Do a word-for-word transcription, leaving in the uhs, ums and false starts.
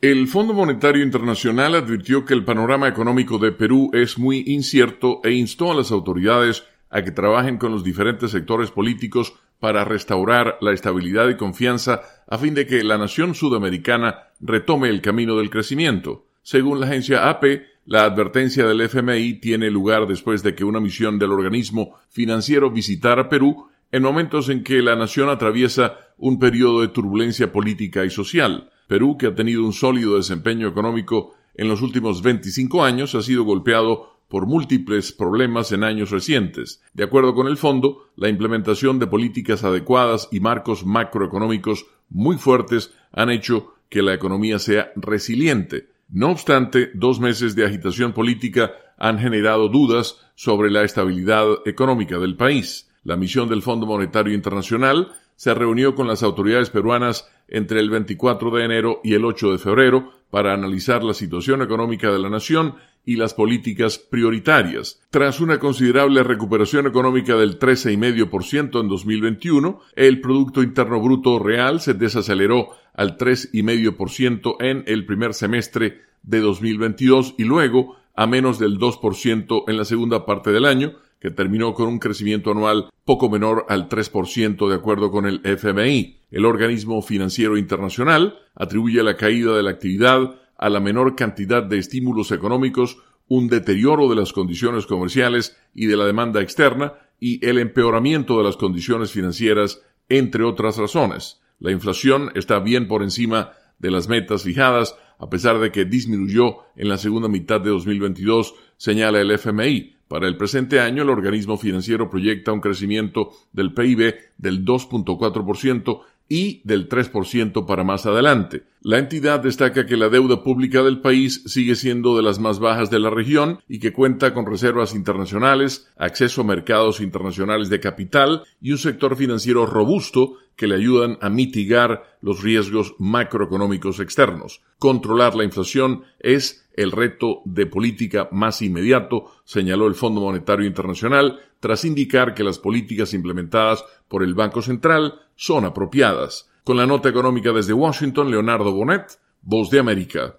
El Fondo Monetario Internacional advirtió que el panorama económico de Perú es muy incierto e instó a las autoridades a que trabajen con los diferentes sectores políticos para restaurar la estabilidad y confianza a fin de que la nación sudamericana retome el camino del crecimiento. Según la agencia A P, la advertencia del F M I tiene lugar después de que una misión del organismo financiero visitara Perú en momentos en que la nación atraviesa un periodo de turbulencia política y social. Perú, que ha tenido un sólido desempeño económico en los últimos veinticinco años, ha sido golpeado por múltiples problemas en años recientes. De acuerdo con el fondo, la implementación de políticas adecuadas y marcos macroeconómicos muy fuertes han hecho que la economía sea resiliente. No obstante, dos meses de agitación política han generado dudas sobre la estabilidad económica del país. La misión del Fondo Monetario Internacional se reunió con las autoridades peruanas entre el veinticuatro de enero y el ocho de febrero para analizar la situación económica de la nación y las políticas prioritarias. Tras una considerable recuperación económica del trece coma cinco por ciento en dos mil veintiuno, el Producto Interno Bruto real se desaceleró al tres coma cinco por ciento en el primer semestre de dos mil veintidós y luego a menos del dos por ciento en la segunda parte del año, que terminó con un crecimiento anual poco menor al tres por ciento de acuerdo con el F M I. El organismo financiero internacional atribuye la caída de la actividad a la menor cantidad de estímulos económicos, un deterioro de las condiciones comerciales y de la demanda externa y el empeoramiento de las condiciones financieras, entre otras razones. La inflación está bien por encima de las metas fijadas, a pesar de que disminuyó en la segunda mitad de dos mil veintidós, señala el F M I. Para el presente año, el organismo financiero proyecta un crecimiento del P I B del dos punto cuatro por ciento y del tres por ciento para más adelante. La entidad destaca que la deuda pública del país sigue siendo de las más bajas de la región y que cuenta con reservas internacionales, acceso a mercados internacionales de capital y un sector financiero robusto que le ayudan a mitigar los riesgos macroeconómicos externos. Controlar la inflación es el reto de política más inmediato, señaló el Fondo Monetario Internacional, tras indicar que las políticas implementadas por el Banco Central son apropiadas. Con la nota económica desde Washington, Leonardo Bonet, Voz de América.